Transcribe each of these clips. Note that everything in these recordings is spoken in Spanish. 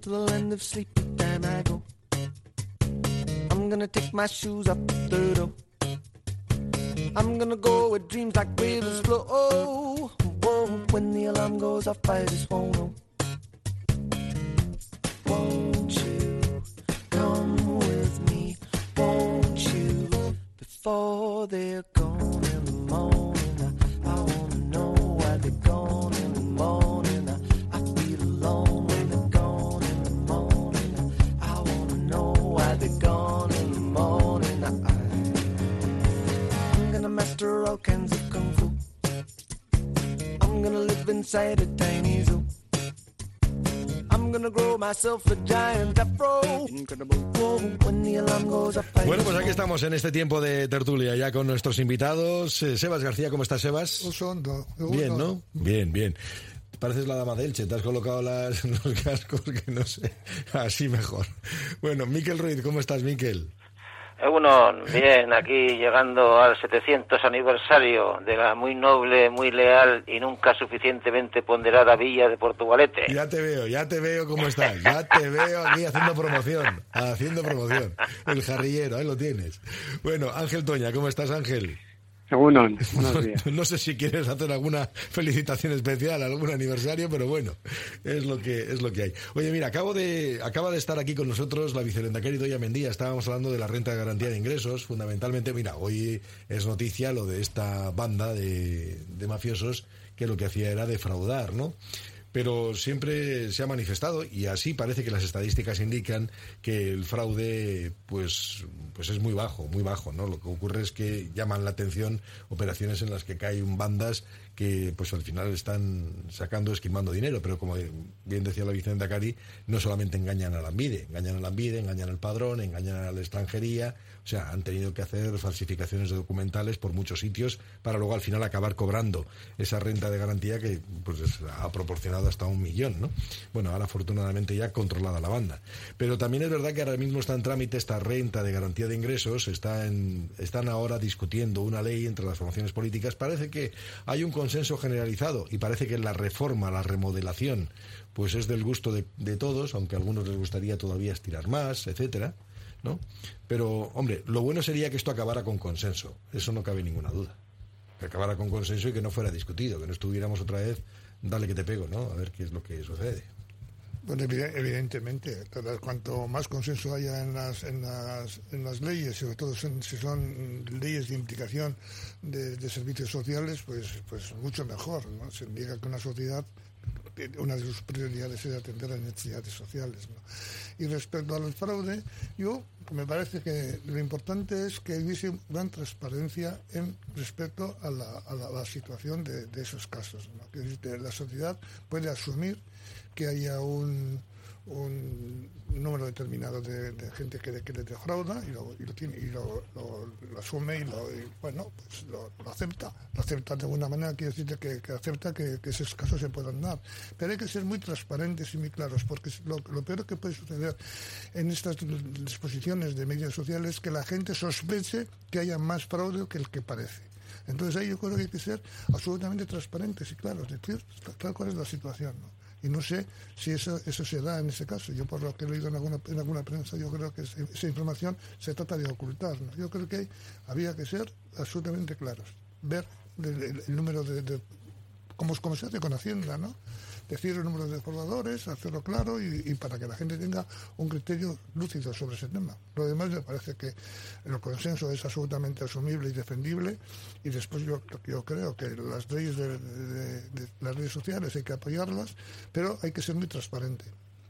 to the land of sleep, time I go. I'm gonna take my shoes off the door. I'm gonna go where dreams like rivers flow. Oh, whoa, when the alarm goes off, I just won't know. Won't you come with me? Won't you? Before they're gone in the morning, I wanna know why they're gone in the morning. I feel alone when they're gone in the morning. I wanna know why they're gone in the morning. I'm gonna master all kinds of kung fu. I'm gonna live inside a tiny zoo. Bueno, pues aquí estamos en este tiempo de tertulia ya con nuestros invitados. Sebas García, ¿cómo estás, Sebas? Bien, ¿no? Bien. Pareces la dama de Elche, te has colocado los cascos, que no sé, así mejor. Bueno, Miquel Ruiz, ¿cómo estás, Miquel? Uno, bien, aquí llegando al 700 aniversario de la muy noble, muy leal y nunca suficientemente ponderada villa de Portugalete. Ya te veo cómo estás, ya te veo aquí haciendo promoción. El jarrillero, ahí lo tienes. Bueno, Ángel Toña, ¿cómo estás, Ángel? Buenos días. No sé si quieres hacer alguna felicitación especial, algún aniversario, pero bueno, es lo que hay. Oye, mira, acaba de estar aquí con nosotros la vicelendaqueri Doia Mendía. Estábamos hablando de la renta de garantía de ingresos, fundamentalmente. Mira, hoy es noticia lo de esta banda de mafiosos que lo que hacía era defraudar, ¿no? Pero siempre se ha manifestado, y así parece que las estadísticas indican, que el fraude pues es muy bajo, ¿no? Lo que ocurre es que llaman la atención operaciones en las que caen bandas que pues al final están esquilmando dinero, pero como bien decía la vicelendaqueri, no solamente engañan al Ambide, engañan al padrón, engañan a la extranjería. O sea, han tenido que hacer falsificaciones de documentales por muchos sitios para luego al final acabar cobrando esa renta de garantía que pues ha proporcionado hasta 1 millón, ¿no? Bueno, ahora afortunadamente ya controlada la banda. Pero también es verdad que ahora mismo está en trámite esta renta de garantía de ingresos, están ahora discutiendo una ley entre las formaciones políticas. Parece que hay un consenso generalizado y parece que la reforma, la remodelación, pues es del gusto de todos, aunque a algunos les gustaría todavía estirar más, etcétera, ¿no? Pero, hombre, lo bueno sería que esto acabara con consenso, eso no cabe ninguna duda, que acabara con consenso y que no fuera discutido, que no estuviéramos otra vez, dale que te pego, ¿no? A ver qué es lo que sucede. Bueno, evidentemente, cuanto más consenso haya en las leyes, sobre todo si son leyes de implicación de servicios sociales, pues mucho mejor, ¿no? Se indica que una sociedad, una de sus prioridades es atender a necesidades sociales, ¿no? Y respecto al fraude, me parece que lo importante es que hubiese gran transparencia respecto a la situación de esos casos, ¿no? Que la sociedad puede asumir que haya un número determinado de gente que le defrauda y lo asume y lo acepta de alguna manera. Quiere decir que acepta que esos casos se puedan dar, pero hay que ser muy transparentes y muy claros, porque lo peor que puede suceder en estas disposiciones de medidas sociales es que la gente sospeche que haya más fraude que el que parece. Entonces ahí yo creo que hay que ser absolutamente transparentes y claros, decir tal cual es la situación, ¿no? Y no sé si eso se da en ese caso. Yo, por lo que he leído en alguna prensa, yo creo que esa información se trata de ocultar, ¿no? Yo creo que había que ser absolutamente claros, ver el número de como se hace con Hacienda, ¿no? Decir el número de defraudadores, hacerlo claro y para que la gente tenga un criterio lúcido sobre ese tema. Lo demás me parece que el consenso es absolutamente asumible y defendible, y después yo creo que las leyes de las redes sociales hay que apoyarlas, pero hay que ser muy transparente.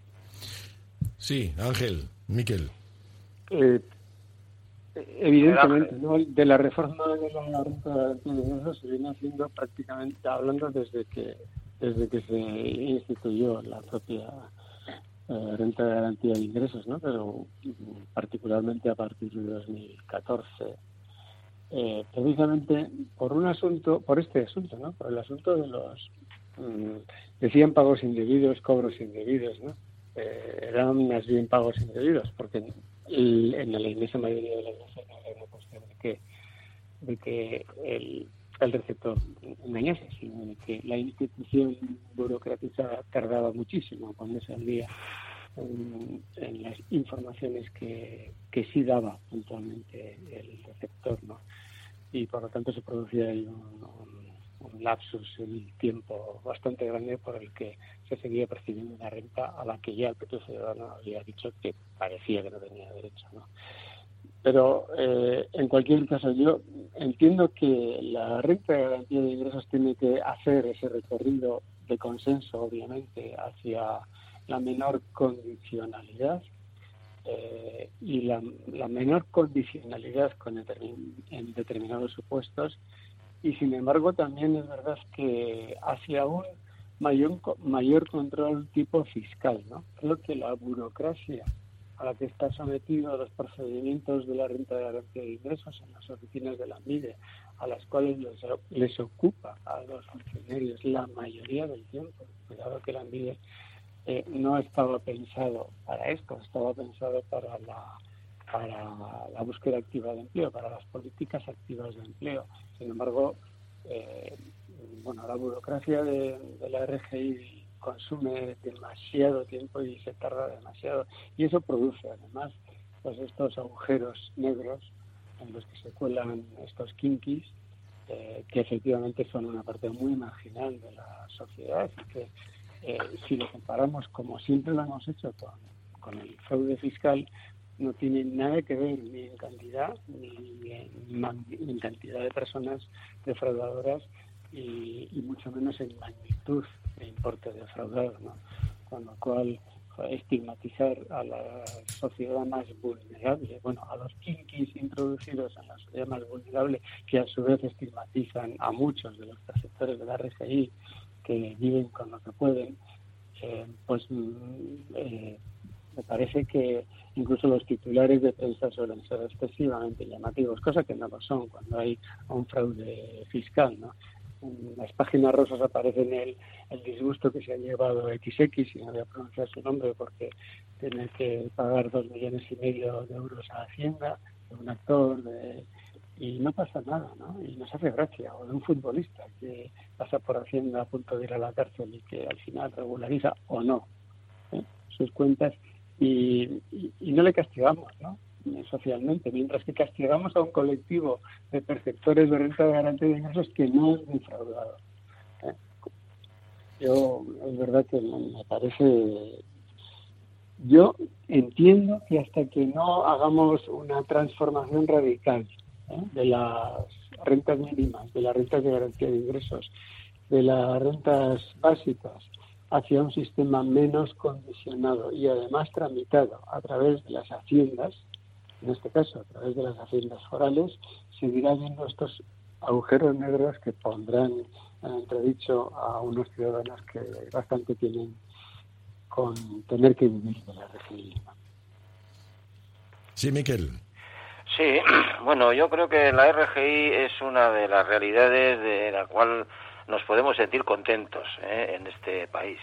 Sí, Ángel, Miquel. Evidentemente, ¿no? De la reforma de la renta de ingresos se viene haciendo prácticamente, hablando desde que se instituyó la propia renta de garantía de ingresos, ¿no? Pero particularmente a partir de 2014, precisamente por este asunto, ¿no? Por el asunto de los decían pagos indebidos, cobros indebidos, ¿no? Eran más bien pagos indebidos, porque en la inmensa mayoría de las veces era una cuestión de que el receptor engañase, sino de que la institución burocratizada tardaba muchísimo en ponerse al día en las informaciones que sí daba puntualmente el receptor, ¿no? Y por lo tanto se producía ahí un lapsus en el tiempo bastante grande por el que se seguía percibiendo una renta a la que ya el propio ciudadano había dicho que parecía que no tenía derecho, ¿no? Pero en cualquier caso, yo entiendo que la renta de garantía de ingresos tiene que hacer ese recorrido de consenso, obviamente, hacia la menor condicionalidad y la menor condicionalidad en determinados supuestos, y sin embargo también es verdad que hacia un mayor control tipo fiscal, ¿no? Creo que la burocracia a la que está sometido los procedimientos de la renta de garantía de ingresos en las oficinas de la MIDE, a las cuales les ocupa a los funcionarios la mayoría del tiempo. Cuidado que la MIDE no estaba pensado para esto, estaba pensado para la búsqueda activa de empleo, para las políticas activas de empleo. Sin embargo, la burocracia de la RGI consume demasiado tiempo y se tarda demasiado, y eso produce además pues estos agujeros negros en los que se cuelan estos kinkis que efectivamente son una parte muy marginal de la sociedad y que si lo comparamos como siempre lo hemos hecho con el fraude fiscal, no tiene nada que ver ni en cantidad ni en cantidad de personas defraudadoras y mucho menos en magnitud de importe defraudado, ¿no? Con lo cual estigmatizar a la sociedad más vulnerable, a los kinkis introducidos en la sociedad más vulnerable, que a su vez estigmatizan a muchos de los perceptores de la RGI que viven con lo que pueden, me parece que incluso los titulares de prensa suelen ser excesivamente llamativos, cosa que no lo son cuando hay un fraude fiscal, ¿no? En las páginas rosas aparece el disgusto que se ha llevado XX, y no voy a pronunciar su nombre porque tiene que pagar 2,5 millones de euros a Hacienda, de un actor, y no pasa nada, ¿no? Y nos hace gracia, o de un futbolista que pasa por Hacienda a punto de ir a la cárcel y que al final regulariza o no sus cuentas y no le castigamos, ¿no? Socialmente, mientras que castigamos a un colectivo de perceptores de renta de garantía de ingresos que no es defraudado. Yo, es verdad que me parece... Yo entiendo que hasta que no hagamos una transformación radical de las rentas mínimas, de las rentas de garantía de ingresos, de las rentas básicas, hacia un sistema menos condicionado y además tramitado a través de las haciendas, en este caso a través de las haciendas forales, seguirá viendo estos agujeros negros que pondrán en entredicho a unos ciudadanos que bastante tienen con tener que vivir de la RGI. Sí, Miquel. Sí, bueno, yo creo que la RGI es una de las realidades de la cual nos podemos sentir contentos en este país.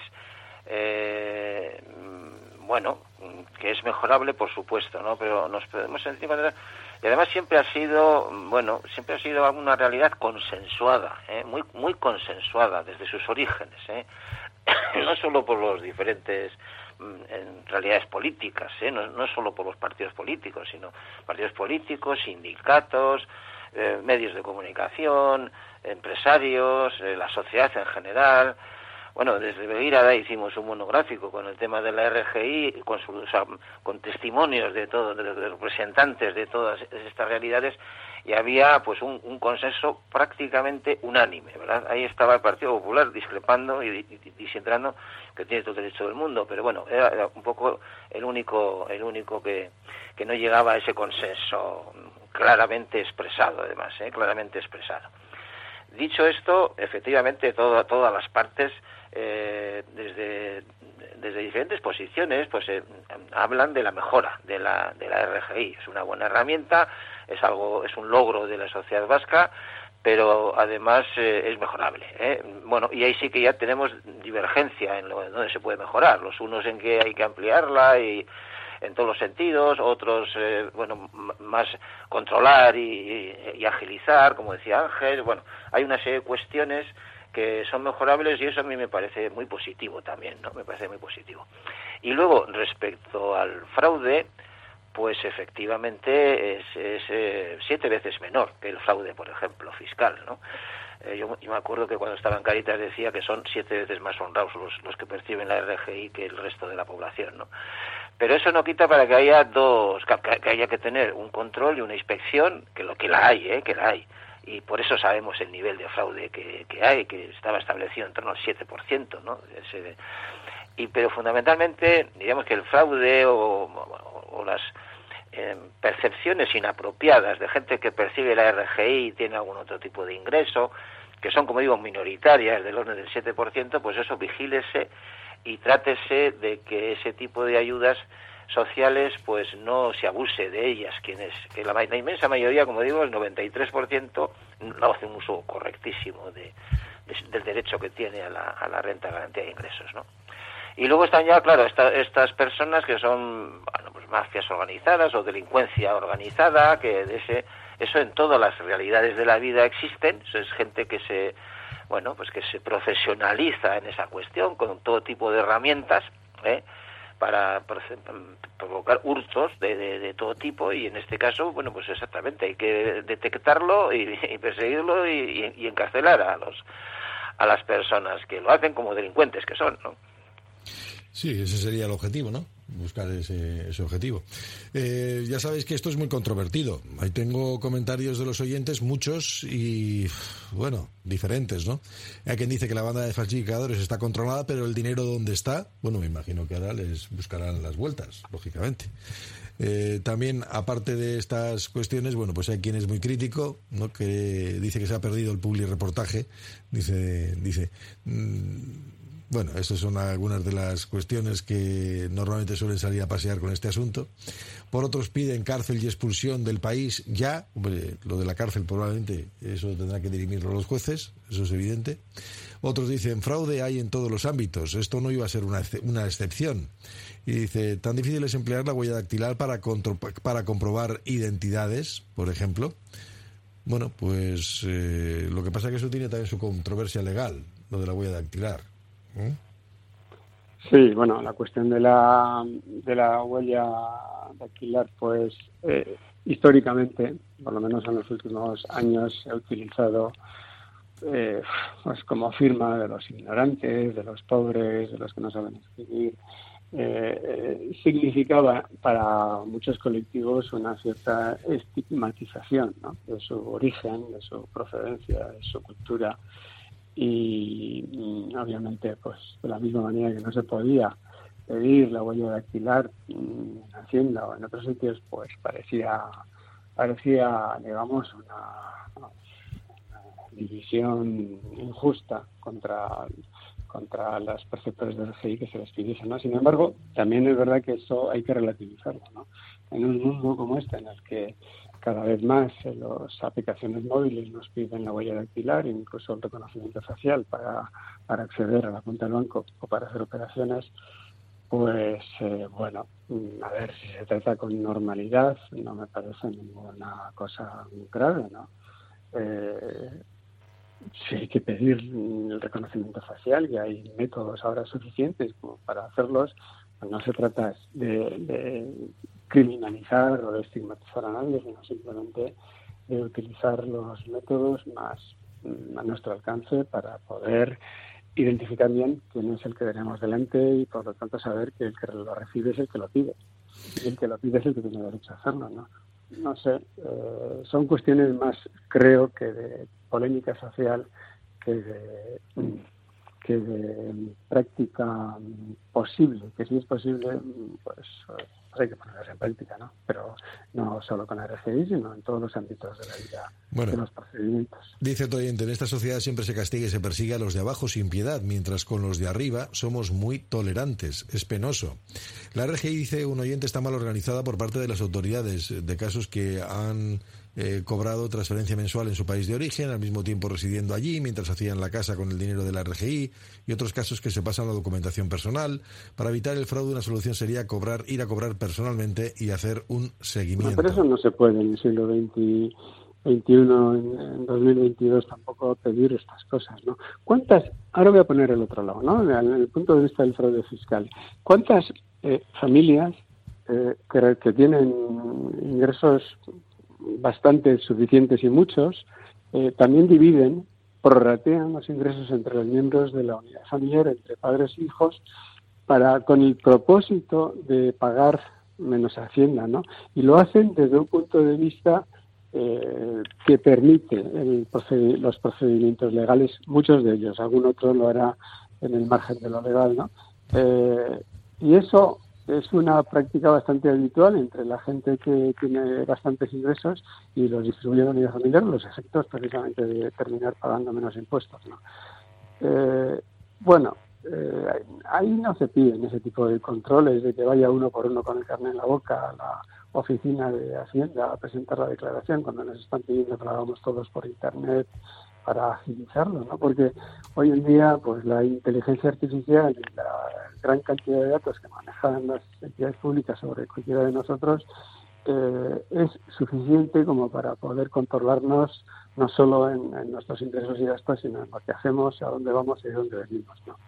Que es mejorable, por supuesto, ¿no? Pero nos podemos sentir contentos. Y además siempre ha sido una realidad consensuada, muy muy consensuada desde sus orígenes, no solo por los diferentes en realidades políticas, no solo por los partidos políticos, sino partidos políticos, sindicatos, medios de comunicación, empresarios, la sociedad en general. Bueno, desde Beguirada hicimos un monográfico con el tema de la RGI, con testimonios de representantes de todas estas realidades, y había pues un consenso prácticamente unánime, ¿verdad? Ahí estaba el Partido Popular discrepando y diciendo que tiene todo el derecho del mundo, pero bueno, era un poco el único que no llegaba a ese consenso claramente expresado, además, claramente expresado. Dicho esto, efectivamente todas las partes desde diferentes posiciones pues hablan de la mejora de la RGI. Es una buena herramienta, es un logro de la sociedad vasca, pero además es mejorable, Bueno, y ahí sí que ya tenemos divergencia en donde se puede mejorar. Los unos en que hay que ampliarla y en todos los sentidos, otros más controlar y agilizar, como decía Ángel. Bueno, hay una serie de cuestiones que son mejorables, y eso a mí me parece muy positivo también, ¿no? Me parece muy positivo. Y luego, respecto al fraude, pues efectivamente es 7 veces menor que el fraude, por ejemplo, fiscal, ¿no? Yo me acuerdo que cuando estaba en Cáritas decía que son 7 veces más honrados los que perciben la RGI que el resto de la población, ¿no? Pero eso no quita para que haya que haya que tener un control y una inspección, que la hay, que la hay. Y por eso sabemos el nivel de fraude que hay, que estaba establecido en torno al 7%, ¿no? Pero fundamentalmente, diríamos que el fraude o las percepciones inapropiadas de gente que percibe la RGI y tiene algún otro tipo de ingreso, que son, como digo, minoritarias, del orden del 7%, pues eso, vigílese y trátese de que ese tipo de ayudas sociales pues no se abuse de ellas, que la inmensa mayoría, como digo, el 93% no hace un uso correctísimo del derecho que tiene a la renta de garantía de ingresos, ¿no? Y luego están ya, claro, estas personas que son, bueno, pues mafias organizadas o delincuencia organizada, que eso en todas las realidades de la vida existen. Eso es gente que se profesionaliza en esa cuestión con todo tipo de herramientas, para provocar hurtos de todo tipo, y en este caso, bueno, pues exactamente, hay que detectarlo y perseguirlo y encarcelar a las personas que lo hacen como delincuentes que son, ¿no? Sí, ese sería el objetivo, ¿no? Buscar ese objetivo. Ya sabéis que esto es muy controvertido. Ahí tengo comentarios de los oyentes, muchos y, bueno, diferentes, ¿no? Hay quien dice que la banda de falsificadores está controlada, pero el dinero ¿dónde está? Bueno, me imagino que ahora les buscarán las vueltas, lógicamente. También, aparte de estas cuestiones, bueno, pues hay quien es muy crítico, ¿no? Que dice que se ha perdido el publireportaje. Dice bueno, estas son algunas de las cuestiones que normalmente suelen salir a pasear con este asunto. Por otros piden cárcel y expulsión del país ya. Hombre, lo de la cárcel probablemente eso tendrá que dirimirlo los jueces, eso es evidente. Otros dicen fraude hay en todos los ámbitos, esto no iba a ser una excepción. Y dice, tan difícil es emplear la huella dactilar para comprobar identidades, por ejemplo. Bueno, pues lo que pasa es que eso tiene también su controversia legal, lo de la huella dactilar. Sí, bueno, la cuestión de la huella dactilar, pues históricamente, por lo menos en los últimos años, se ha utilizado pues como firma de los ignorantes, de los pobres, de los que no saben escribir. Significaba para muchos colectivos una cierta estigmatización, ¿no? De su origen, de su procedencia, de su cultura. Y obviamente, pues de la misma manera que no se podía pedir la huella dactilar en Hacienda o en otros sitios, pues parecía digamos, una división injusta contra los perceptores de RGI que se les pidiese, ¿no? Sin embargo, también es verdad que eso hay que relativizarlo, ¿no? En un mundo como este, en el que cada vez más las aplicaciones móviles nos piden la huella dactilar, incluso el reconocimiento facial para acceder a la cuenta del banco o para hacer operaciones, pues bueno, a ver, si se trata con normalidad, no me parece ninguna cosa grave, ¿no? Si hay que pedir el reconocimiento facial y hay métodos ahora suficientes como para hacerlos, pues no se trata de criminalizar o de estigmatizar a nadie, sino simplemente de utilizar los métodos más a nuestro alcance para poder identificar bien quién es el que tenemos delante y por lo tanto saber que el que lo recibe es el que lo pide y el que lo pide es el que tiene derecho a hacerlo, ¿no? No sé, son cuestiones más, creo, que de polémica social que de práctica posible, que si es posible, pues hay que ponerse en práctica, ¿no? Pero no solo con la RGI, sino en todos los ámbitos de la vida, de los procedimientos. Dice otro oyente, en esta sociedad siempre se castiga y se persigue a los de abajo sin piedad, mientras con los de arriba somos muy tolerantes. Es penoso. La RGI, dice un oyente, está mal organizada por parte de las autoridades de casos que han cobrado transferencia mensual en su país de origen, al mismo tiempo residiendo allí, mientras hacían la casa con el dinero de la RGI, y otros casos que se pasan la documentación personal. Para evitar el fraude, una solución sería ir a cobrar personalmente y hacer un seguimiento. No, pero eso no se puede en el siglo XXI 2021, en 2022 tampoco pedir estas cosas, ¿no? Ahora voy a poner el otro lado, ¿no? En el punto de vista del fraude fiscal, ¿cuántas familias que tienen ingresos bastante suficientes y muchos, también dividen, prorratean los ingresos entre los miembros de la unidad familiar, entre padres e hijos, con el propósito de pagar menos Hacienda, ¿no? Y lo hacen desde un punto de vista que permite los procedimientos legales, muchos de ellos, algún otro lo hará en el margen de lo legal, ¿no? Y eso es una práctica bastante habitual entre la gente que tiene bastantes ingresos y los distribuye en la unidad familiar, los efectos precisamente de terminar pagando menos impuestos, ¿no? Ahí no se piden ese tipo de controles de que vaya uno por uno con el carnet en la boca a la oficina de Hacienda a presentar la declaración cuando nos están pidiendo que lo hagamos todos por internet para agilizarlo, ¿no? Porque hoy en día, pues la inteligencia artificial y la gran cantidad de datos que manejan las entidades públicas sobre cualquiera de nosotros es suficiente como para poder controlarnos no solo en nuestros ingresos y gastos, sino en lo que hacemos, a dónde vamos y de dónde venimos, ¿no?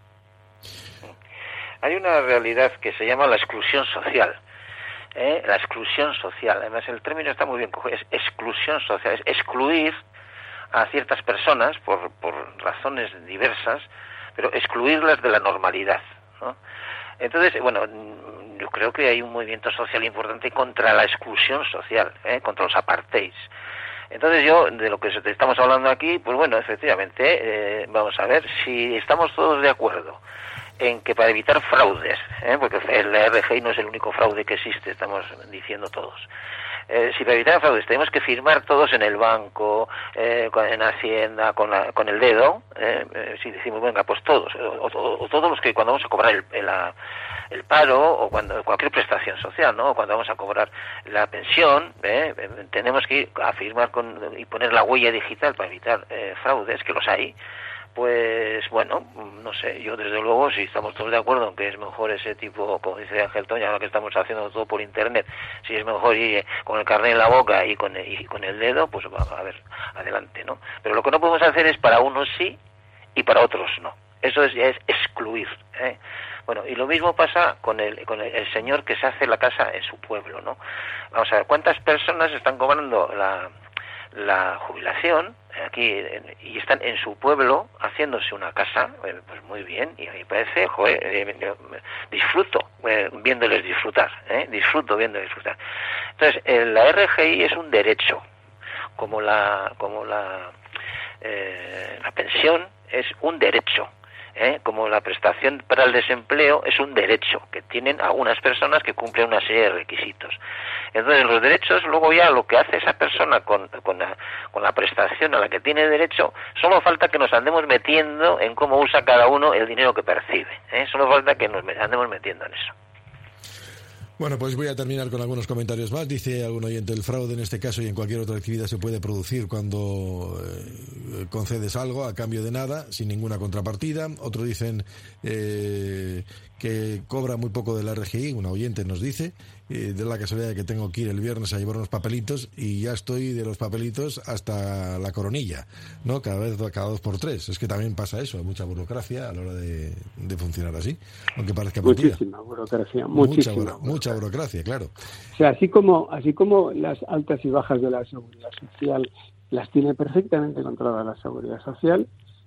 Hay una realidad que se llama la exclusión social. La exclusión social, además el término está muy bien cogido, es exclusión social, es excluir a ciertas personas por razones diversas, pero excluirlas de la normalidad, ¿no? Entonces, bueno, yo creo que hay un movimiento social importante contra la exclusión social, contra los apartheids. Entonces yo, de lo que estamos hablando aquí, pues bueno, efectivamente, vamos a ver si estamos todos de acuerdo en que para evitar fraudes, porque la RGI no es el único fraude que existe, estamos diciendo todos. Si para evitar fraudes tenemos que firmar todos en el banco, en Hacienda, con el dedo, si decimos, venga, pues todos, o todos los que cuando vamos a cobrar el paro, o cuando cualquier prestación social, ¿no? O cuando vamos a cobrar la pensión, tenemos que ir a firmar y poner la huella digital para evitar fraudes, que los hay. Pues bueno, no sé, yo desde luego, si estamos todos de acuerdo en que es mejor ese tipo, como dice Ángel Toña, ahora que estamos haciendo todo por internet, si es mejor ir con el carnet en la boca y con el dedo, pues vamos a ver, adelante, ¿no? Pero lo que no podemos hacer es para unos sí y para otros no. Eso ya es excluir, ¿eh? Bueno, y lo mismo pasa con el señor que se hace la casa en su pueblo, ¿no? Vamos a ver, ¿cuántas personas están cobrando la jubilación aquí y están en su pueblo haciéndose una casa? Pues muy bien, y a mí me parece, disfruto viéndoles disfrutar, disfruto viéndoles disfrutar. Entonces, la RGI es un derecho, como la pensión es un derecho, como la prestación para el desempleo es un derecho que tienen algunas personas que cumplen una serie de requisitos. Entonces los derechos, luego ya lo que hace esa persona con la prestación a la que tiene derecho, solo falta que nos andemos metiendo en cómo usa cada uno el dinero que percibe, solo falta que nos andemos metiendo en eso. Bueno, pues voy a terminar con algunos comentarios más. Dice algún oyente, el fraude en este caso y en cualquier otra actividad se puede producir cuando concedes algo a cambio de nada, sin ninguna contrapartida. Otros dicen que cobra muy poco de la RGI, una oyente nos dice, de la casualidad de que tengo que ir el viernes a llevar unos papelitos y ya estoy de los papelitos hasta la coronilla, ¿no? Cada 2x3. Es que también pasa eso, hay mucha burocracia a la hora de funcionar así, aunque parezca mentira. Muchísima burocracia, mucha burocracia, claro. O sea, así como las altas y bajas de la seguridad social las tiene perfectamente controlada la seguridad social,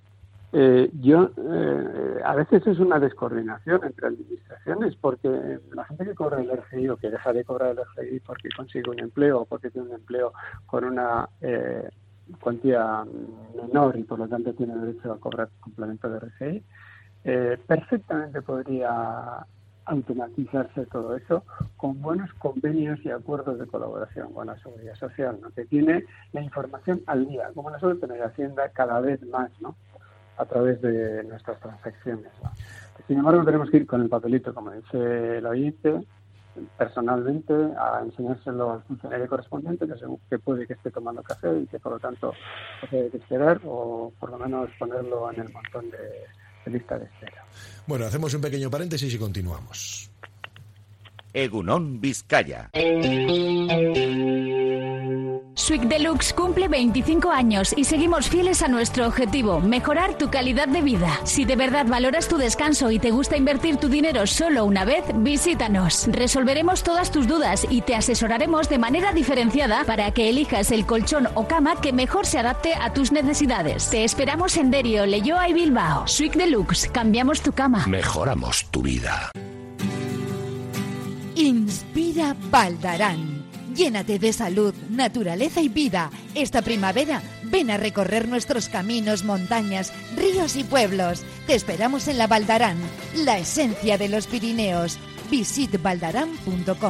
a veces es una descoordinación entre administraciones, porque la gente que cobra el RGI o que deja de cobrar el RGI porque consigue un empleo o porque tiene un empleo con una cuantía menor y por lo tanto tiene derecho a cobrar complemento de RGI, perfectamente podría automatizarse todo eso con buenos convenios y acuerdos de colaboración con la seguridad social, ¿no? Que tiene la información al día, como nosotros tenemos Hacienda cada vez más, ¿no? A través de nuestras transacciones, ¿no? Sin embargo, tenemos que ir con el papelito, como dice el oyente, personalmente a enseñárselo al funcionario correspondiente, que puede que esté tomando café y que por lo tanto puede que esperar, o por lo menos ponerlo en el montón de lista de espera. Bueno, hacemos un pequeño paréntesis y continuamos. Egunon Vizcaya. Suic Deluxe cumple 25 años y seguimos fieles a nuestro objetivo, mejorar tu calidad de vida. Si de verdad valoras tu descanso y te gusta invertir tu dinero solo una vez, visítanos. Resolveremos todas tus dudas y te asesoraremos de manera diferenciada para que elijas el colchón o cama que mejor se adapte a tus necesidades. Te esperamos en Derio, Leioa y Bilbao. Suic Deluxe, cambiamos tu cama. Mejoramos tu vida. Inspira Baldarán. Llénate de salud, naturaleza y vida. Esta primavera, ven a recorrer nuestros caminos, montañas, ríos y pueblos. Te esperamos en la Baldarán, la esencia de los Pirineos. Visitbaldarán.com.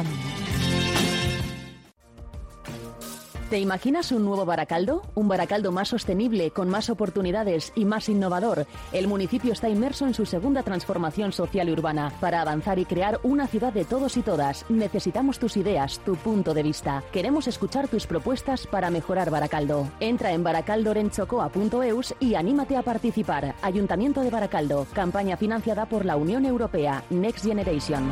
¿Te imaginas un nuevo Baracaldo? Un Baracaldo más sostenible, con más oportunidades y más innovador. El municipio está inmerso en su segunda transformación social y urbana. Para avanzar y crear una ciudad de todos y todas, necesitamos tus ideas, tu punto de vista. Queremos escuchar tus propuestas para mejorar Baracaldo. Entra en baracaldorenchocoa.eus y anímate a participar. Ayuntamiento de Baracaldo. Campaña financiada por la Unión Europea. Next Generation.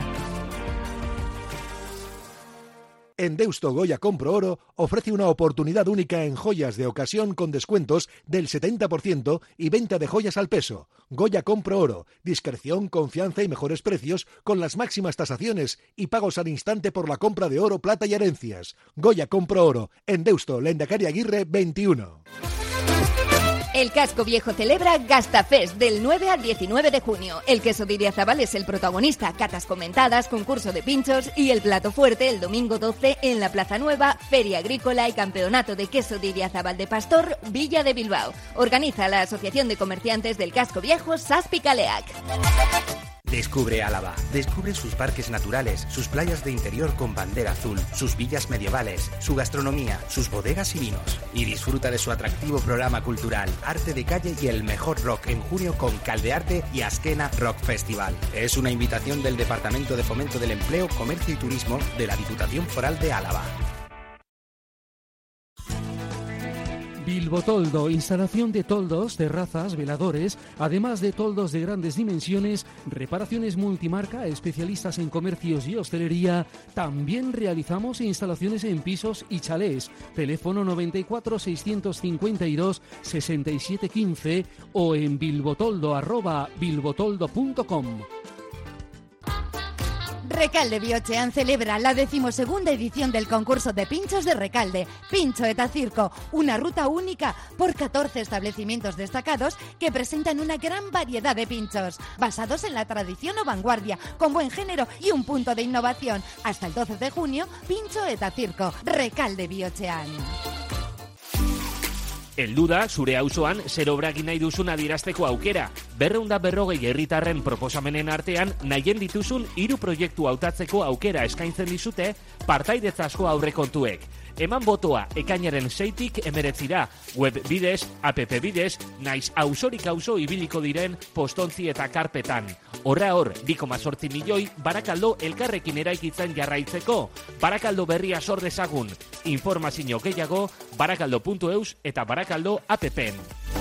En Deusto Goya Compro Oro ofrece una oportunidad única en joyas de ocasión con descuentos del 70% y venta de joyas al peso. Goya Compro Oro, discreción, confianza y mejores precios con las máximas tasaciones y pagos al instante por la compra de oro, plata y herencias. Goya Compro Oro, en Deusto, Lehendakari Aguirre 21. El Casco Viejo celebra Gastafest del 9 al 19 de junio. El queso de Idiazábal es el protagonista, catas comentadas, concurso de pinchos y el plato fuerte el domingo 12 en la Plaza Nueva, Feria Agrícola y Campeonato de Queso de Idiazábal de Pastor, Villa de Bilbao. Organiza la Asociación de Comerciantes del Casco Viejo, Saspicaleac. Descubre Álava, descubre sus parques naturales, sus playas de interior con bandera azul, sus villas medievales, su gastronomía, sus bodegas y vinos. Y disfruta de su atractivo programa cultural, arte de calle y el mejor rock en junio con Caldearte y Askena Rock Festival. Es una invitación del Departamento de Fomento del Empleo, Comercio y Turismo de la Diputación Foral de Álava. Bilbotoldo, instalación de toldos, terrazas, veladores, además de toldos de grandes dimensiones, reparaciones multimarca, especialistas en comercios y hostelería. También realizamos instalaciones en pisos y chalés. Teléfono 94 652 6715 o en bilbotoldo@bilbotoldo.com. Recalde Biochean celebra la 12ª edición del concurso de pinchos de Recalde, Pincho eta Circo, una ruta única por 14 establecimientos destacados que presentan una gran variedad de pinchos, basados en la tradición o vanguardia, con buen género y un punto de innovación. Hasta el 12 de junio, Pincho eta Circo, Recalde Biochean. Heldu da, zure auzoan, zer obra egin nahi duzun adierazteko aukera. 240 herritarren proposamenen artean, nahien dituzun 3 proiektu hautatzeko aukera eskaintzen dizute partaidetza asko aurrekontuek. Eman botoa ekainaren 6tik 19, web bidez, app bidez, naiz auzorik auzo ibiliko diren postontzi eta karpetan. Horra hor, 2,8 milioi Barakaldo elkarrekin eraikitzen jarraitzeko. Barakaldo berria sor dezagun. Informazio gehiago, barakaldo.eus eta Barakaldo appen.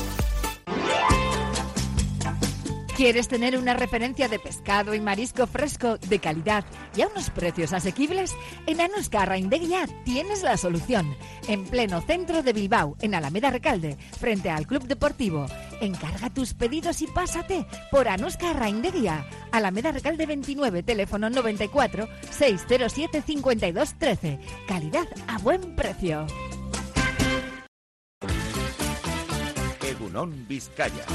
¿Quieres tener una referencia de pescado y marisco fresco de calidad y a unos precios asequibles? En Anuska Arraindegia tienes la solución. En pleno centro de Bilbao, en Alameda Recalde, frente al Club Deportivo. Encarga tus pedidos y pásate por Anuska Arraindegia. Alameda Recalde 29, teléfono 94 607 52 13. Calidad a buen precio. Egunon Vizcaya.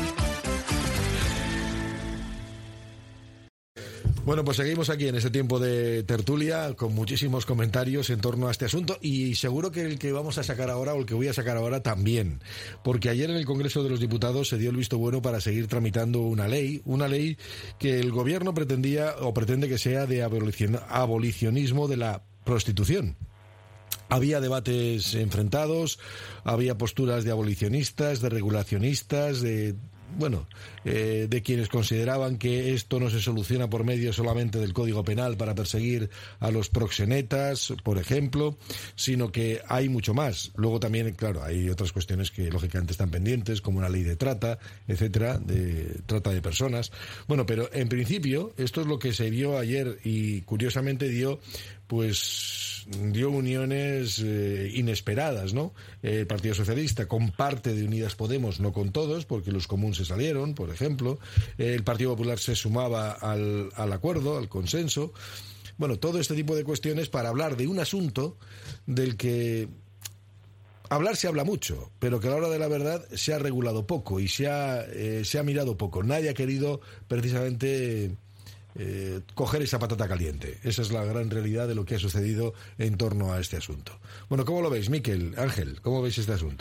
Bueno, pues seguimos aquí en este tiempo de tertulia con muchísimos comentarios en torno a este asunto y seguro que el que vamos a sacar ahora o el que voy a sacar ahora también, porque ayer en el Congreso de los Diputados se dio el visto bueno para seguir tramitando una ley que el gobierno pretendía o pretende que sea de abolicionismo de la prostitución. Había debates enfrentados, había posturas de abolicionistas, de regulacionistas, de quienes consideraban que esto no se soluciona por medio solamente del Código Penal para perseguir a los proxenetas, por ejemplo, sino que hay mucho más. Luego también, claro, hay otras cuestiones que lógicamente están pendientes, como una ley de trata, etcétera, de trata de personas. Bueno, pero en principio esto es lo que se vio ayer y curiosamente dio pues dio uniones inesperadas, ¿no? El Partido Socialista con parte de Unidas Podemos, no con todos, porque los comunes se salieron, por ejemplo. El Partido Popular se sumaba al acuerdo, al consenso. Bueno, todo este tipo de cuestiones para hablar de un asunto del que hablar se habla mucho, pero que a la hora de la verdad se ha regulado poco y se ha mirado poco. Nadie ha querido precisamente coger esa patata caliente. Esa es la gran realidad de lo que ha sucedido en torno a este asunto. Bueno, ¿cómo lo veis, Miquel? Ángel, ¿cómo veis este asunto?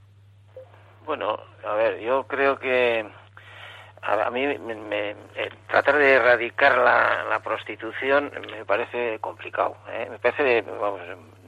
Bueno, a ver, yo creo que a mí tratar de erradicar la prostitución me parece complicado, ¿eh? Me parece, vamos,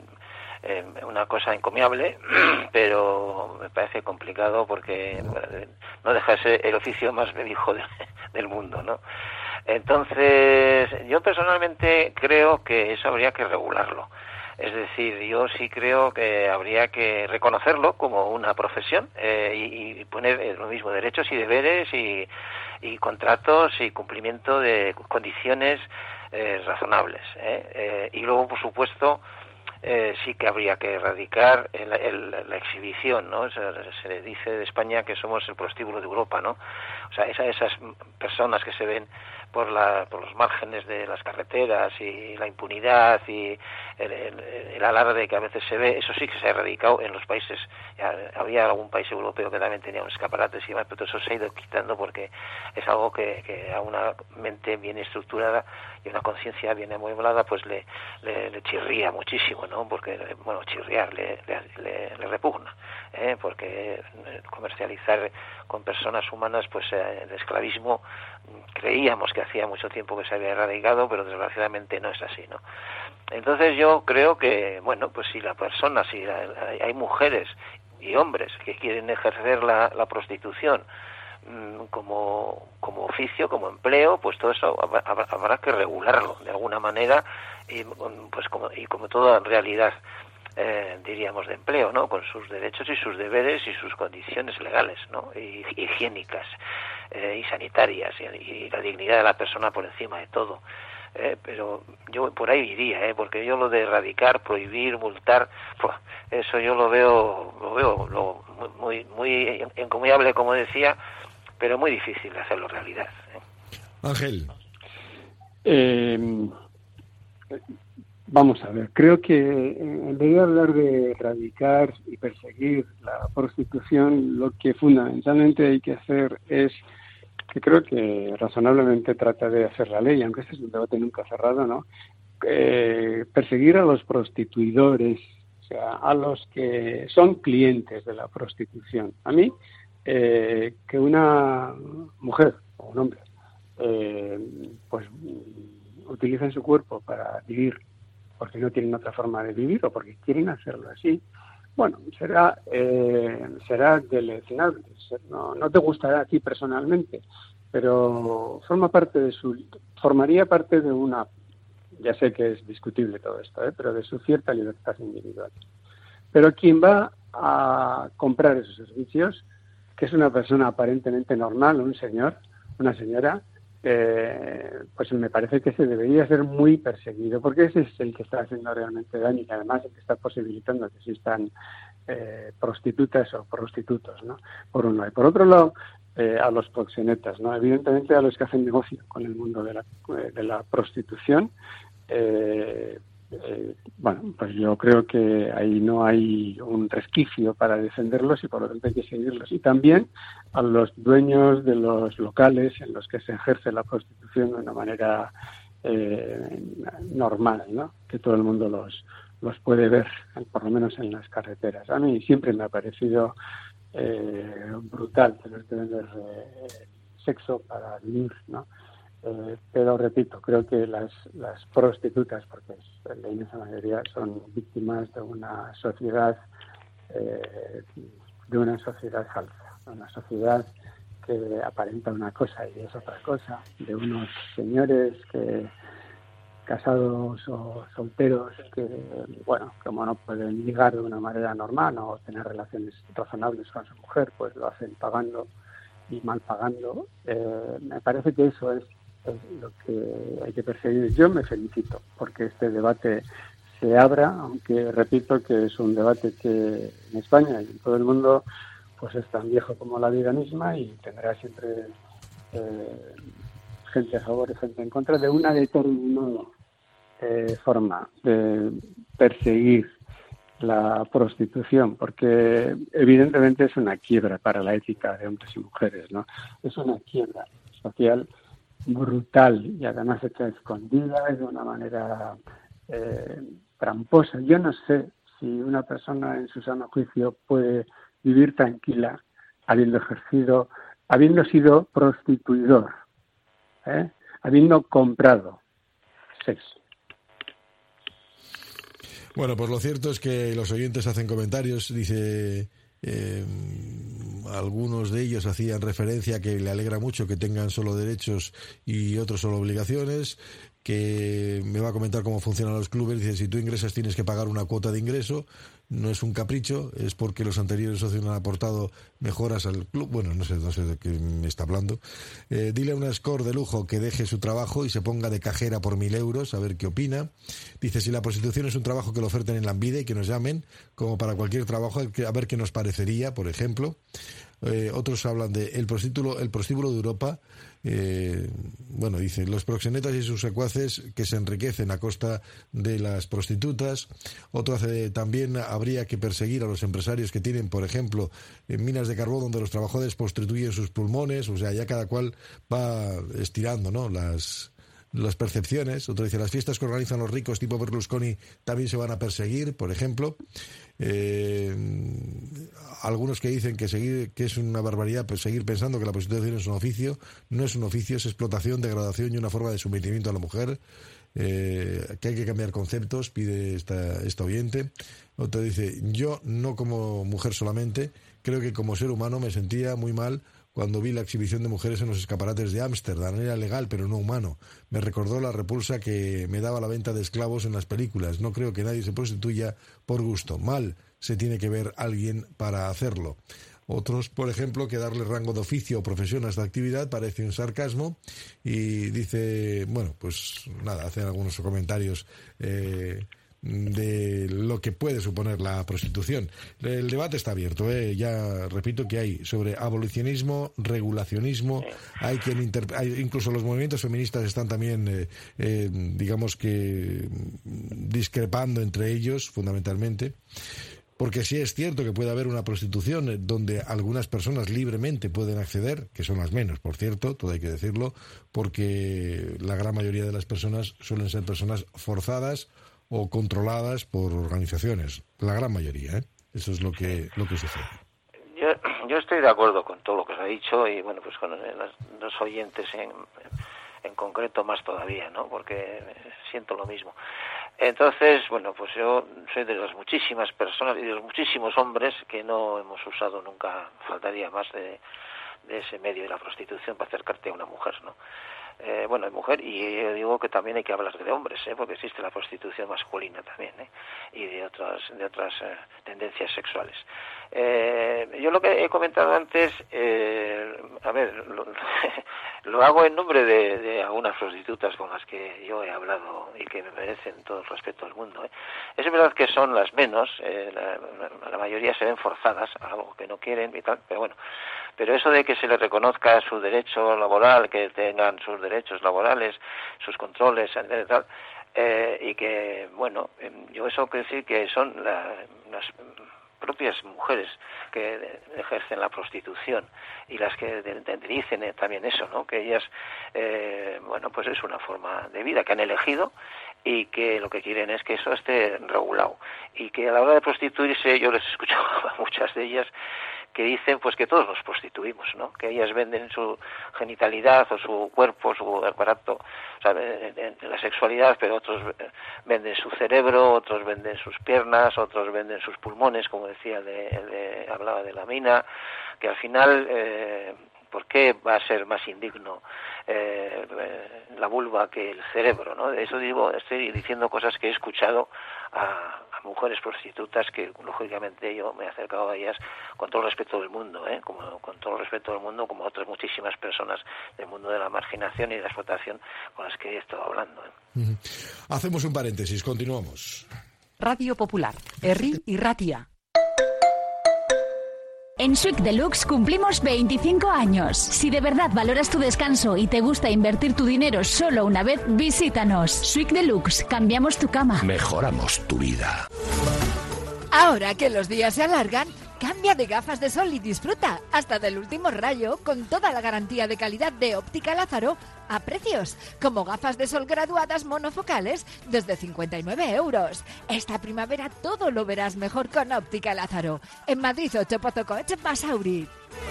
una cosa encomiable, pero me parece complicado porque no deja de ser el oficio más viejo del mundo, ¿no? Entonces, yo personalmente creo que eso habría que regularlo. Es decir, yo sí creo que habría que reconocerlo como una profesión y poner lo mismo derechos y deberes y contratos y cumplimiento de condiciones razonables. Y luego, por supuesto, sí que habría que erradicar la exhibición, ¿no? Se le dice de España que somos el prostíbulo de Europa, ¿no? O sea, esas personas que se ven por los márgenes de las carreteras y la impunidad y el alarde que a veces se ve, eso sí que se ha erradicado en los países. Había algún país europeo que también tenía unos escaparates y demás, pero todo eso se ha ido quitando porque es algo que a una mente bien estructurada y una conciencia bien amueblada pues le chirría muchísimo, ¿no? Porque, bueno, chirriar le repugna, porque comercializar con personas humanas, pues el esclavismo creíamos que hacía mucho tiempo que se había erradicado, pero desgraciadamente no es así, ¿no? Entonces yo creo que, bueno, pues si hay mujeres y hombres que quieren ejercer la prostitución como oficio, como empleo, pues todo eso habrá que regularlo de alguna manera y pues como toda realidad diríamos de empleo, ¿no? Con sus derechos y sus deberes y sus condiciones legales, ¿no? Y higiénicas y sanitarias y la dignidad de la persona por encima de todo. Pero yo por ahí iría, porque yo lo de erradicar, prohibir, multar, pues, eso yo lo veo muy encomiable, como decía, pero muy difícil de hacerlo realidad. Ángel. Vamos a ver, creo que en vez de hablar de erradicar y perseguir la prostitución, lo que fundamentalmente hay que hacer es, que creo que razonablemente trata de hacer la ley, aunque este es un debate nunca cerrado, ¿no? Perseguir a los prostituidores, o sea, a los que son clientes de la prostitución. A mí, que una mujer o un hombre pues utilicen su cuerpo para vivir porque no tienen otra forma de vivir o porque quieren hacerlo así, bueno, será deleznable. No te gustará a ti personalmente, pero formaría parte de una, ya sé que es discutible todo esto, pero de su cierta libertad individual. Pero quien va a comprar esos servicios, que es una persona aparentemente normal, un señor, una señora, pues me parece que se debería ser muy perseguido, porque ese es el que está haciendo realmente daño y además el que está posibilitando que existan prostitutas o prostitutos, ¿no? Por un lado. Y por otro lado, a los proxenetas, ¿no? Evidentemente a los que hacen negocio con el mundo de la prostitución. Bueno, pues yo creo que ahí no hay un resquicio para defenderlos y por lo tanto hay que seguirlos. Y también a los dueños de los locales en los que se ejerce la prostitución de una manera normal, ¿no? Que todo el mundo los puede ver, por lo menos en las carreteras. A mí siempre me ha parecido brutal tener que vender sexo para vivir, ¿no? Pero repito, creo que las prostitutas, porque la inmensa mayoría son víctimas de una sociedad falsa, una sociedad que aparenta una cosa y es otra cosa, de unos señores que casados o solteros que, bueno, como no pueden ligar de una manera normal o tener relaciones razonables con su mujer, pues lo hacen pagando y mal pagando. Me parece que eso es es lo que hay que perseguir. Yo me felicito porque este debate se abra, aunque repito que es un debate que en España y en todo el mundo pues es tan viejo como la vida misma y tendrá siempre gente a favor y gente en contra de una determinada forma de perseguir la prostitución, porque evidentemente es una quiebra para la ética de hombres y mujeres, ¿no? Es una quiebra social brutal y además está escondida de una manera tramposa. Yo no sé si una persona en su sano juicio puede vivir tranquila habiendo sido prostituidor, habiendo comprado sexo. Bueno, pues lo cierto es que los oyentes hacen comentarios, dice, algunos de ellos hacían referencia a que le alegra mucho que tengan solo derechos y otros solo obligaciones, que me va a comentar cómo funcionan los clubes. Dice, si tú ingresas tienes que pagar una cuota de ingreso, no es un capricho, es porque los anteriores socios han aportado mejoras al club. Bueno, no sé de qué me está hablando. Dile a una escort de lujo que deje su trabajo y se ponga de cajera por 1.000 euros, a ver qué opina. Dice, si la prostitución es un trabajo, que lo oferten en Lanbide y que nos llamen, como para cualquier trabajo, a ver qué nos parecería, por ejemplo. Otros hablan de el prostíbulo de Europa. Bueno, dice, los proxenetas y sus secuaces que se enriquecen a costa de las prostitutas. Otro hace también, habría que perseguir a los empresarios que tienen, por ejemplo, minas de carbón donde los trabajadores prostituyen sus pulmones. O sea, ya cada cual va estirando, ¿no?, las percepciones. Otro dice, las fiestas que organizan los ricos tipo Berlusconi también se van a perseguir, por ejemplo. Algunos que dicen que es una barbaridad seguir pensando que la prostitución es un oficio. No es un oficio, es explotación, degradación y una forma de sometimiento a la mujer. Que hay que cambiar conceptos, pide esta oyente. Otro dice, yo no como mujer solamente, creo que como ser humano me sentía muy mal cuando vi la exhibición de mujeres en los escaparates de Ámsterdam. Era legal, pero no humano. Me recordó la repulsa que me daba la venta de esclavos en las películas. No creo que nadie se prostituya por gusto. Mal se tiene que ver alguien para hacerlo. Otros, por ejemplo, que darle rango de oficio o profesión a esta actividad parece un sarcasmo. Y dice, bueno, pues nada, hacen algunos comentarios de lo que puede suponer la prostitución. El debate está abierto, ya repito que hay sobre abolicionismo, regulacionismo, hay incluso los movimientos feministas están también digamos que discrepando entre ellos fundamentalmente, porque sí es cierto que puede haber una prostitución donde algunas personas libremente pueden acceder, que son las menos, por cierto, todo hay que decirlo, porque la gran mayoría de las personas suelen ser personas forzadas o controladas por organizaciones, la gran mayoría, Eso es lo que sucede. Yo estoy de acuerdo con todo lo que se ha dicho y bueno, pues con los oyentes en concreto más todavía, ¿no? Porque siento lo mismo. Entonces, bueno, pues yo soy de las muchísimas personas y de los muchísimos hombres que no hemos usado nunca, faltaría más de ese medio de la prostitución para acercarte a una mujer, ¿no? Bueno, hay mujer, y yo digo que también hay que hablar de hombres, porque existe la prostitución masculina también, y de otras tendencias sexuales. Yo lo que he comentado antes, a ver, lo hago en nombre de algunas prostitutas con las que yo he hablado y que me merecen todo el respeto del mundo. Es verdad que son las menos, la mayoría se ven forzadas a algo que no quieren y tal, pero bueno. Pero eso de que se les reconozca su derecho laboral, que tengan sus derechos laborales, sus controles, etcétera, tal, y que, bueno, yo eso quiero decir que son las propias mujeres que ejercen la prostitución y las que dicen también eso, ¿no? Que ellas, bueno, pues es una forma de vida que han elegido y que lo que quieren es que eso esté regulado y que a la hora de prostituirse, yo les he escuchado a muchas de ellas que dicen pues que todos nos prostituimos, ¿no? Que ellas venden su genitalidad o su cuerpo, su aparato, o sea, en la sexualidad, pero otros venden su cerebro, otros venden sus piernas, otros venden sus pulmones, como decía, hablaba de la mina, que al final, ¿por qué va a ser más indigno la vulva que el cerebro, ¿no? De eso digo, estoy diciendo cosas que he escuchado a mujeres prostitutas que lógicamente yo me he acercado a ellas con todo el respeto del mundo, con todo el respeto del mundo, como otras muchísimas muchísimas personas del mundo de la marginación y de la explotación con las que he estado hablando. Hacemos un paréntesis, continuamos. Radio Popular, Herri y Ratia. En Swick Deluxe cumplimos 25 años. Si de verdad valoras tu descanso y te gusta invertir tu dinero solo una vez, visítanos. Swick Deluxe, cambiamos tu cama. Mejoramos tu vida. Ahora que los días se alargan, cambia de gafas de sol y disfruta hasta del último rayo con toda la garantía de calidad de Óptica Lázaro a precios como gafas de sol graduadas monofocales desde 59 €. Esta primavera todo lo verás mejor con Óptica Lázaro. En Madrid, 8 Pozocoche, Basauri.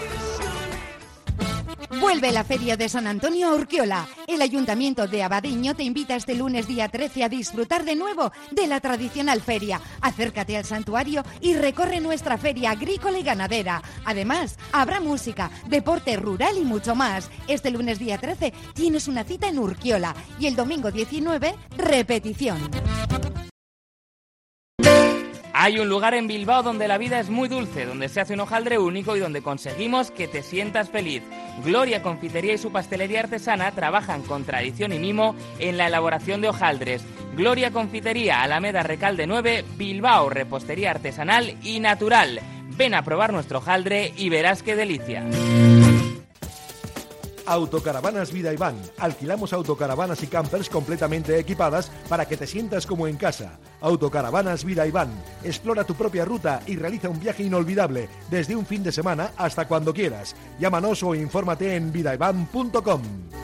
Vuelve la Feria de San Antonio a Urquiola. El Ayuntamiento de Abadiño te invita este lunes día 13 a disfrutar de nuevo de la tradicional feria. Acércate al santuario y recorre nuestra feria agrícola y ganadera. Además, habrá música, deporte rural y mucho más. Este lunes día 13 tienes una cita en Urquiola y el domingo 19, repetición. Hay un lugar en Bilbao donde la vida es muy dulce, donde se hace un hojaldre único y donde conseguimos que te sientas feliz. Gloria Confitería y su pastelería artesana trabajan con tradición y mimo en la elaboración de hojaldres. Gloria Confitería, Alameda Recalde 9, Bilbao, repostería artesanal y natural. Ven a probar nuestro hojaldre y verás qué delicia. Autocaravanas Vida y Van. Alquilamos autocaravanas y campers completamente equipadas para que te sientas como en casa. Autocaravanas Vida y Van. Explora tu propia ruta y realiza un viaje inolvidable desde un fin de semana hasta cuando quieras. Llámanos o infórmate en vidayvan.com.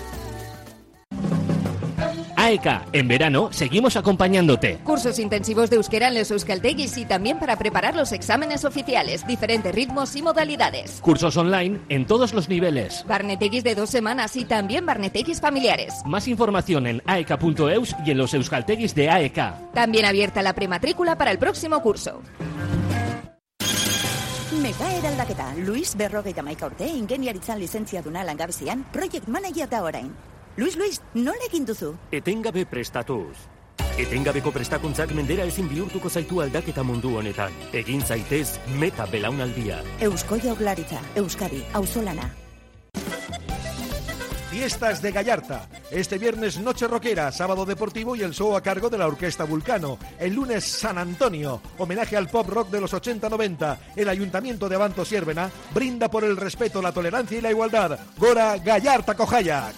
AECA, en verano seguimos acompañándote. Cursos intensivos de euskera en los euskaltegis y también para preparar los exámenes oficiales, diferentes ritmos y modalidades. Cursos online en todos los niveles. Barnetegis de 2 semanas y también barnetegis familiares. Más información en aeka.eus y en los euskaltegis de AECA. También abierta la prematrícula para el próximo curso. Meka eraldaketa, Luis berrogeita hamaika urte, ingeniaritzan lizentziaduna langabezian, project manager da orain. Luis, nola egin duzu? Etengabe prestatuz. Etengabeko prestakuntzak mendera ezin bihurtuko zaitu aldaketa mundu honetan. Egin zaitez meta belaunaldia. Eusko Jaurlaritza, Euskadi, auzolana. Fiestas de Gallarta. Este viernes noche rockera, sábado deportivo y el show a cargo de la Orquesta Vulcano. El lunes San Antonio, homenaje al pop rock de los 80-90. El Ayuntamiento de Abanto Siérvena brinda por el respeto, la tolerancia y la igualdad. Gora Gallarta Cojayac.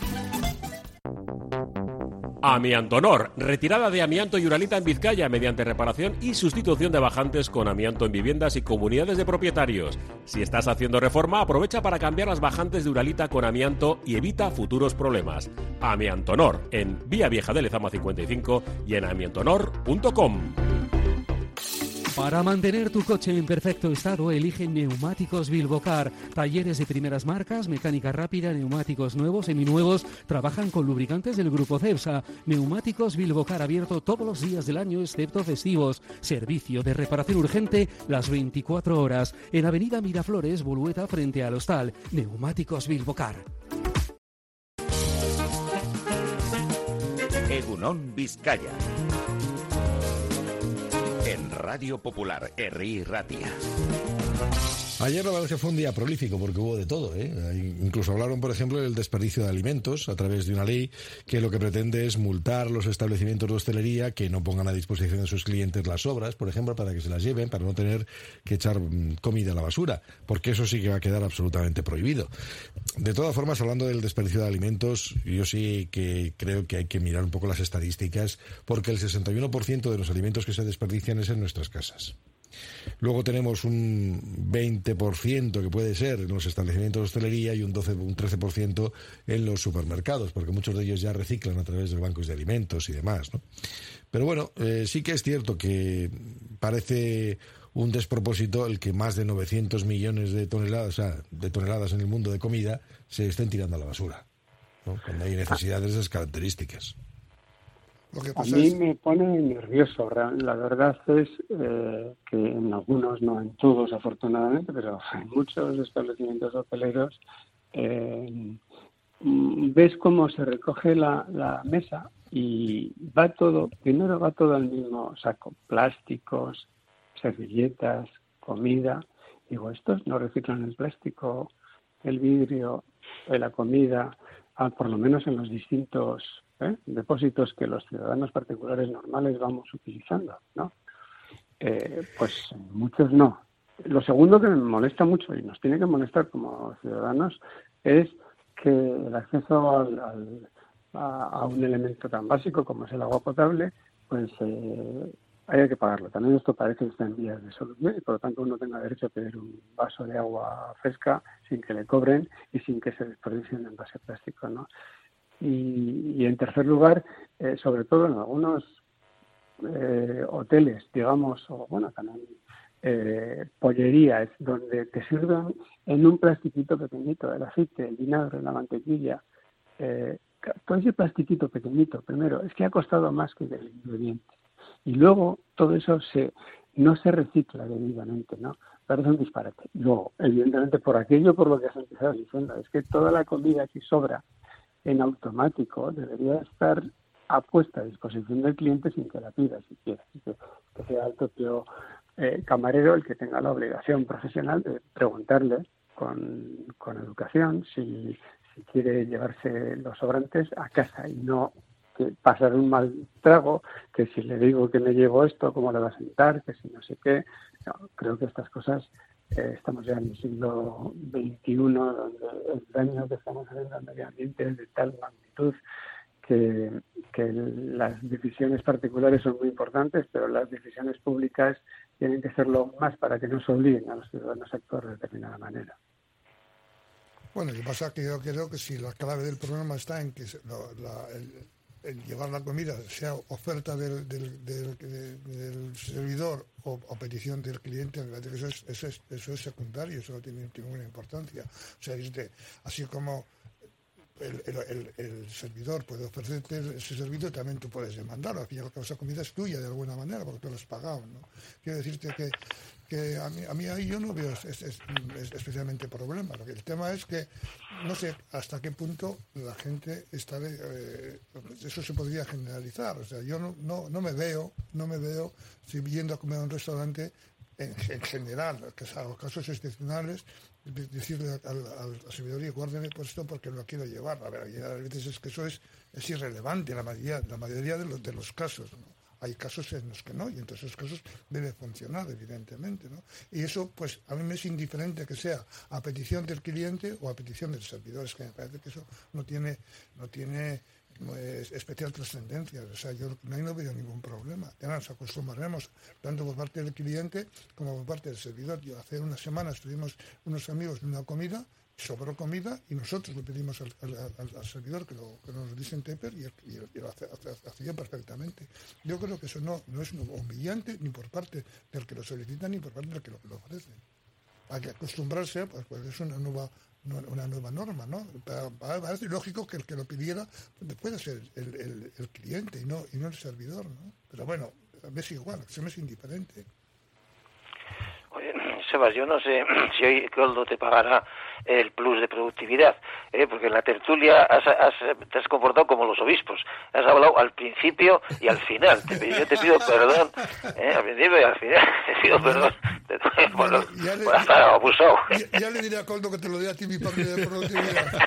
Amiantonor, retirada de amianto y uralita en Vizcaya mediante reparación y sustitución de bajantes con amianto en viviendas y comunidades de propietarios. Si estás haciendo reforma, aprovecha para cambiar las bajantes de uralita con amianto y evita futuros problemas. Amiantonor, en Vía Vieja de Lezama 55 y en amiantonor.com. Para mantener tu coche en perfecto estado, elige Neumáticos Bilbocar. Talleres de primeras marcas, mecánica rápida, neumáticos nuevos, seminuevos. Trabajan con lubricantes del Grupo Cepsa. Neumáticos Bilbocar, abierto todos los días del año excepto festivos. Servicio de reparación urgente las 24 horas. En Avenida Miraflores, Bolueta, frente al hostal. Neumáticos Bilbocar. Egunon Vizcaya. En Radio Popular, Herri Ratia. Ayer la verdad que fue un día prolífico porque hubo de todo, ¿eh? Incluso hablaron, por ejemplo, del desperdicio de alimentos a través de una ley que lo que pretende es multar los establecimientos de hostelería que no pongan a disposición de sus clientes las sobras, por ejemplo, para que se las lleven, para no tener que echar comida a la basura, porque eso sí que va a quedar absolutamente prohibido. De todas formas, hablando del desperdicio de alimentos, yo sí que creo que hay que mirar un poco las estadísticas, porque el 61% de los alimentos que se desperdician es en nuestras casas. Luego tenemos un 20% que puede ser en los establecimientos de hostelería y un 13% en los supermercados, porque muchos de ellos ya reciclan a través de bancos de alimentos y demás, ¿no? Pero bueno, sí que es cierto que parece un despropósito el que más de 900 millones de toneladas en el mundo de comida se estén tirando a la basura, ¿no? Cuando hay necesidades de esas características. A mí me pone nervioso. La verdad es que en algunos, no en todos afortunadamente, pero en muchos establecimientos hoteleros ves cómo se recoge la mesa y primero va todo al mismo saco: plásticos, servilletas, comida. Digo, estos no reciclan el plástico, el vidrio la comida, por lo menos en los distintos depósitos que los ciudadanos particulares normales vamos utilizando, ¿no? Pues muchos no. Lo segundo que me molesta mucho y nos tiene que molestar como ciudadanos es que el acceso a un elemento tan básico como es el agua potable, pues haya que pagarlo. También esto parece que está en vías de solución y por lo tanto uno tenga derecho a pedir un vaso de agua fresca sin que le cobren y sin que se desperdicie un envase plástico, ¿no? Y en tercer lugar, sobre todo en algunos hoteles, digamos, o bueno, también pollerías, donde te sirven en un plastiquito pequeñito el aceite, el vinagre, la mantequilla. Todo ese plastiquito pequeñito, primero, es que ha costado más que el ingrediente. Y luego todo eso no se recicla debidamente, ¿no? Parece un disparate. Luego, evidentemente, por lo que has empezado diciendo, es que toda la comida que sobra en automático debería estar puesta a disposición del cliente sin que la pida siquiera. Que sea el propio camarero el que tenga la obligación profesional de preguntarle con educación si quiere llevarse los sobrantes a casa y no que pasar un mal trago, que si le digo que me llevo esto, cómo le va a sentar, que si no sé qué. No, creo que estas cosas estamos ya en el siglo XXI, donde el daño que estamos haciendo al medio ambiente es de tal magnitud que las decisiones particulares son muy importantes, pero las decisiones públicas tienen que serlo más para que no se obliguen a los ciudadanos a actuar de determinada manera. Bueno, lo que pasa es que yo creo que si la clave del problema está en que el llevar la comida sea oferta del servidor o petición del cliente, eso es secundario, eso no tiene ninguna importancia. O sea, así como el servidor puede ofrecerte ese servicio, también tú puedes demandarlo. Al fin y al cabo, esa comida es tuya de alguna manera porque tú lo has pagado, ¿no? Quiero decirte que a mí ahí yo no veo especialmente problema. El tema es que no sé hasta qué punto la gente está eso se podría generalizar. O sea, yo no me veo si yendo a comer a un restaurante en general, que salvo casos excepcionales, decirle al servidor y guárdeme por esto porque lo quiero llevar. A ver, a veces es que eso es irrelevante la mayoría de los casos, ¿no? Hay casos en los que no, y entre esos casos debe funcionar, evidentemente, ¿no? Y eso, pues, a mí me es indiferente que sea a petición del cliente o a petición del servidor. Es que me parece que eso no tiene especial trascendencia. O sea, yo ahí no veo ningún problema. Ya nos acostumbraremos, tanto por parte del cliente como por parte del servidor. Yo hace unas semanas tuvimos unos amigos en una comida, sobró comida y nosotros le pedimos al servidor que nos diese en tupper y lo hacía perfectamente. Yo creo que eso no es humillante ni por parte del que lo solicita ni por parte del que lo ofrece. Hay que acostumbrarse, pues es una nueva norma, ¿no? Parece lógico que el que lo pidiera puede ser el cliente y no el servidor, ¿no? Pero bueno, es igual, se me es indiferente. Oye, Sebas, yo no sé si hoy Koldo te pagará el plus de productividad, porque en la tertulia te has comportado como los obispos. Has hablado al principio y al final. Yo te pido perdón, al principio y al final. Te pido perdón. Bueno, hasta abusado. Ya le diré a Koldo que te lo dé a ti mi parte de productividad.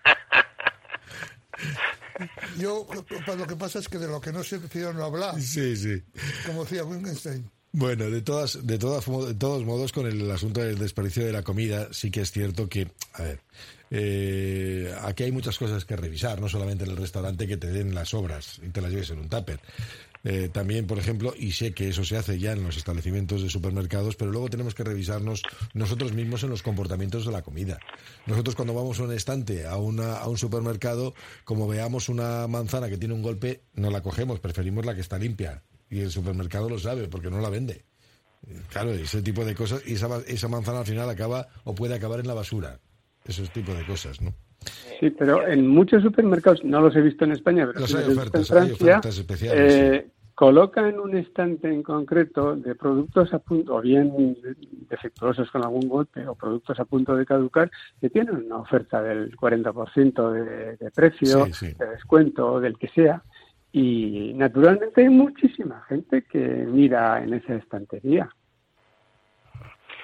Yo, lo que pasa es que de lo que no sé, prefiero no hablar. Sí. Como decía Wittgenstein. Bueno, de todos modos, con el asunto del desperdicio de la comida, sí que es cierto que, a ver, aquí hay muchas cosas que revisar, no solamente en el restaurante que te den las sobras y te las lleves en un tupper. También, por ejemplo, y sé que eso se hace ya en los establecimientos de supermercados, pero luego tenemos que revisarnos nosotros mismos en los comportamientos de la comida. Nosotros cuando vamos a un estante, a un supermercado, como veamos una manzana que tiene un golpe, no la cogemos, preferimos la que está limpia. Y el supermercado lo sabe, porque no la vende. Claro, ese tipo de cosas, y esa manzana al final acaba o puede acabar en la basura. Esos tipos de cosas, ¿no? Sí, pero en muchos supermercados, no los he visto en España, pero hay ofertas, en Francia, hay ofertas especiales, sí. Colocan un estante en concreto de productos a punto, o bien defectuosos con algún golpe, o productos a punto de caducar, que tienen una oferta del 40% de precio, de descuento, del que sea. Y naturalmente hay muchísima gente que mira en esa estantería.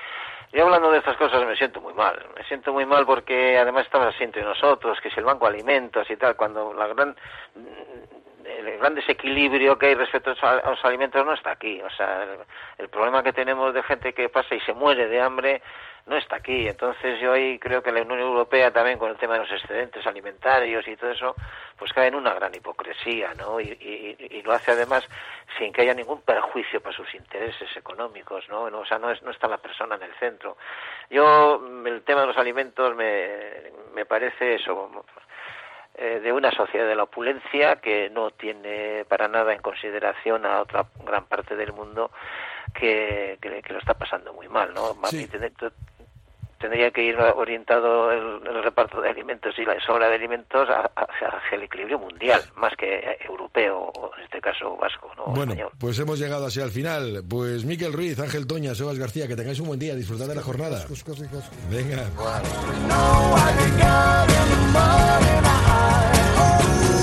Yo hablando de estas cosas me siento muy mal porque además estamos así entre nosotros, que si el Banco de Alimentos y tal, cuando el gran desequilibrio que hay respecto a los alimentos no está aquí. O sea, el problema que tenemos de gente que pasa y se muere de hambre no está aquí. Entonces yo ahí creo que la Unión Europea también, con el tema de los excedentes alimentarios y todo eso, pues cae en una gran hipocresía, ¿no? Y lo hace además sin que haya ningún perjuicio para sus intereses económicos, ¿no? O sea, no está la persona en el centro. Yo, el tema de los alimentos me parece eso, de una sociedad de la opulencia que no tiene para nada en consideración a otra gran parte del mundo que lo está pasando muy mal, ¿no? Sí. Tendría que ir orientado el reparto de alimentos y la sobra de alimentos hacia el equilibrio mundial, más que europeo, o en este caso vasco, ¿no? Bueno, español. Pues hemos llegado así al final. Pues Miquel Ruiz, Ángel Toña, Sebas García, que tengáis un buen día, disfrutad de la jornada. Venga.